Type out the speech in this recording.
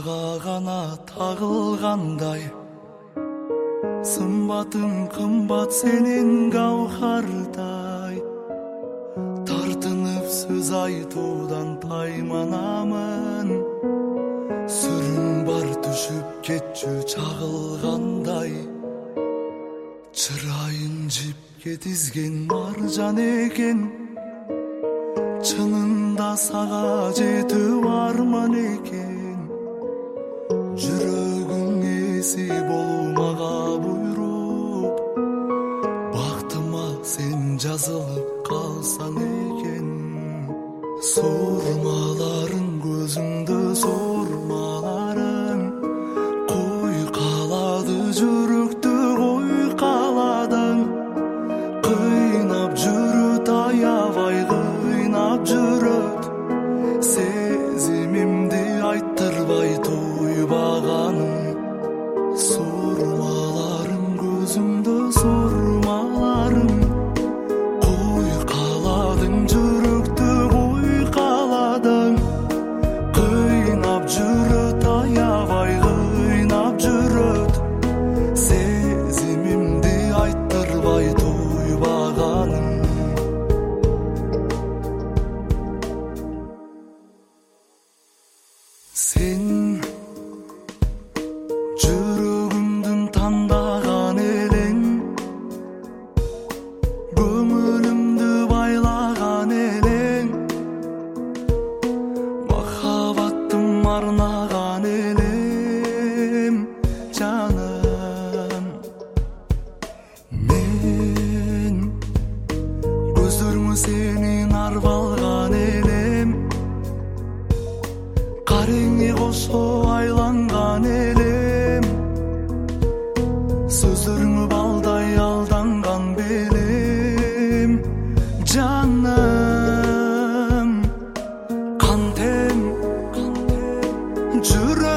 Жырга гана тагылгандай, сымбатың кымбат сенин гауһардай. Тартынып сөз айтуудан тайманамын, сүрүң бар түшүп кетчү чагылгандай. Чырайын жипке тизген маржан экен, чынында сага жетүү арман экен. Жүрөгүң эси болуу мага буйруп, бактыма сен жазылып калсаң экен. Сурмаларың көзүңдө сурмаларың, кой калады жүрөктү кой каладың. Кыйнап жүрөт аябай кыйнап жүрөт, сезимимди айттырбай туйбаганым. Сурмаларың көзүңдө сурмаларың, кой каладың жүрөктү кой каладың. Кыйнап жүрөт аябай кыйнап жүрөт, сезимимди айттырбай туйбаганым. Сен жүрөгүмдүн тандаган элең, көңүлүмдү байлаган элең, махаббаттым арнаган элем, жаным. Мен көздөрүңө сенин арып алган элем, кареңе кошо айланган элем. Сөздөрүңө балдай алданган белем, жаным. Кантем жүрөк